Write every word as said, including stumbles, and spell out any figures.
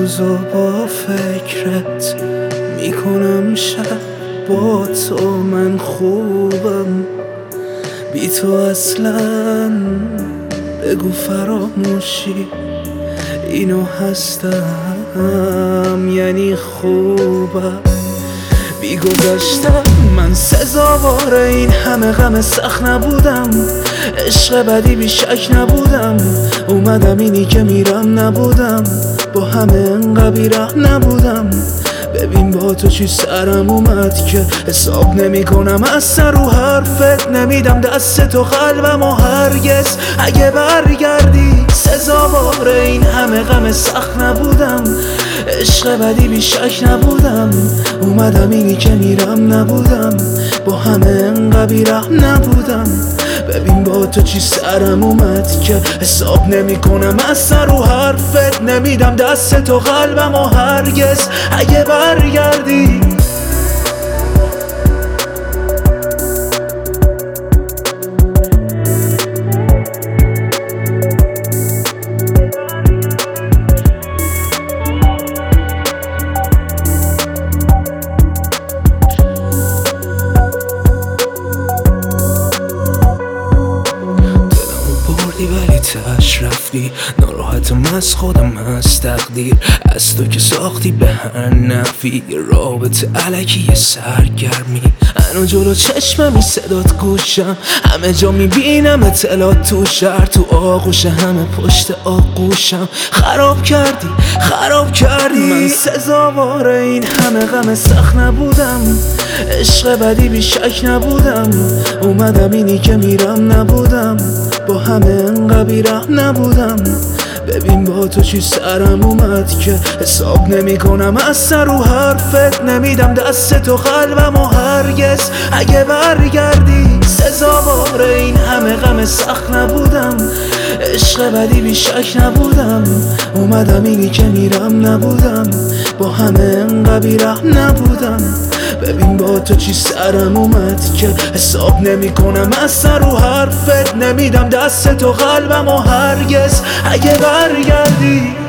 روزو با فکرت میکنم شب با تو من خوبم بی تو اصلا بگو فراموشی اینو هستم یعنی خوبم بی گذشتم من سزاوار این همه غم سخت نبودم عشق بدی بی شک نبودم اومدم اینی که میرم نبودم با همه انقدر بی‌ره نبودم ببین با تو چی سرم اومد که حساب نمی کنم از سر و حرفت نمیدم دست تو قلبم و هرگز اگه برگردی سزاوار این همه غم سخت نبودم عشق بدی بی شک نبودم اومدم اینی که میرم نبودم با همه انقدر بی‌ره نبودم ببین با تو چی سرم اومد که حساب نمی کنم از سر و حرفت نمیدم دست تو قلبم و هرگز اگه برگردی ولی تاش رفتی ناراحتم از خودم از تقدیر از تو که ساختی به هر نفی رابطه علکی سرگرمی هنو جلو چشممی صدات گوشم همه جا میبینم اطلاعات تو شهر تو آغوش همه پشت آغوشم خراب کردی خراب کردی من سزاوار این همه غم سخت نبودم عشق بدی بی شک نبودم اومدم اینی که میرم نبودم با همه انقدر بی‌ره نبودم ببین با تو چی سرم اومد که حساب نمی کنم از سر و حرفت نمیدم دست تو قلبم و هرگز اگه برگردی سزاوار این همه غم سخت نبودم عشق بدی بی شک نبودم اومدم اینی که میرم نبودم با همه انقدر بی‌ره نبودم ببین با تو چی سرم اومد که حساب نمی کنم از سر و حرفت نمیدم دست تو قلبم و هرگز اگه برگردی